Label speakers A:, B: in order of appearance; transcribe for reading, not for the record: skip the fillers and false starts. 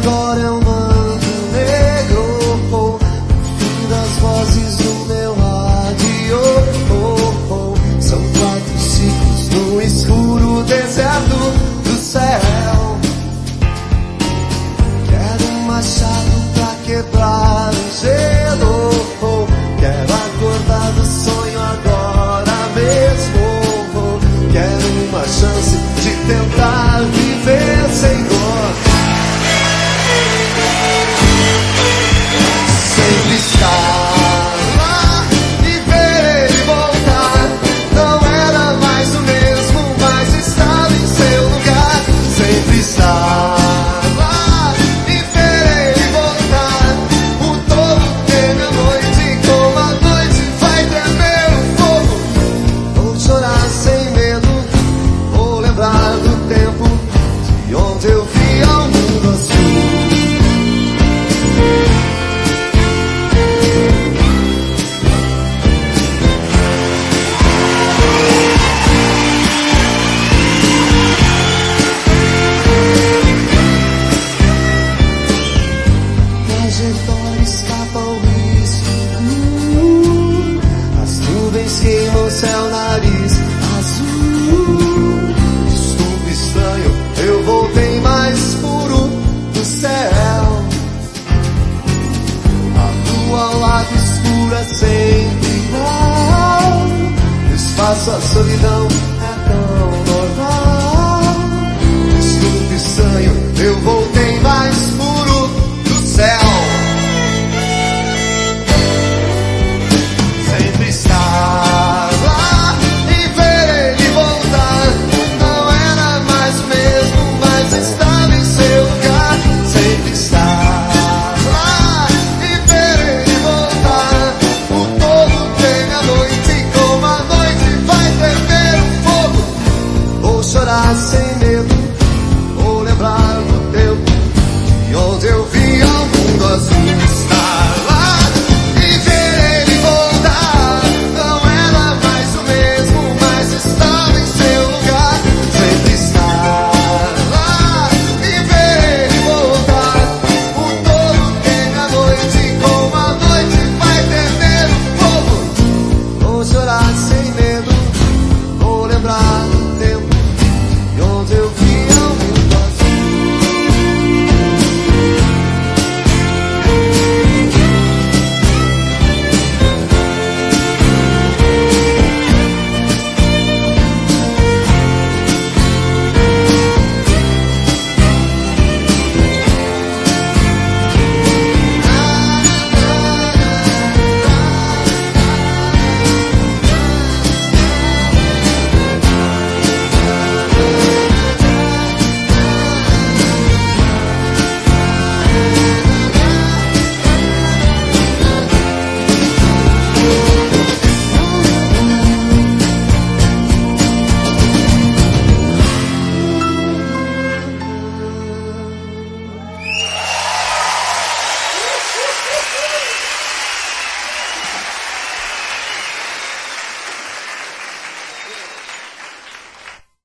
A: agora é um manto negro. O fim das vozes do meu rádio. São 4 ciclos no escuro deserto do céu. Quero um machado pra quebrar o gelo. Quero acordar do sonho agora mesmo. Quero uma chance de tentar viver sem dor. Sempre estar lá e ver ele voltar. Não era mais o mesmo, mas estava em seu lugar. Sempre estar lá e ver ele voltar. O tolo teme a noite, como a noite vai tremer o fogo. Vou chorar sem medo, vou lembrar do tempo de onde eu via o mundo azul. Trajetória escapa ao risco. As nuvens queimam o céu, nariz azul. Estupro estranho, eu voltei mais puro do céu. A lua ao lado escura sempre igual. Espaço a solidão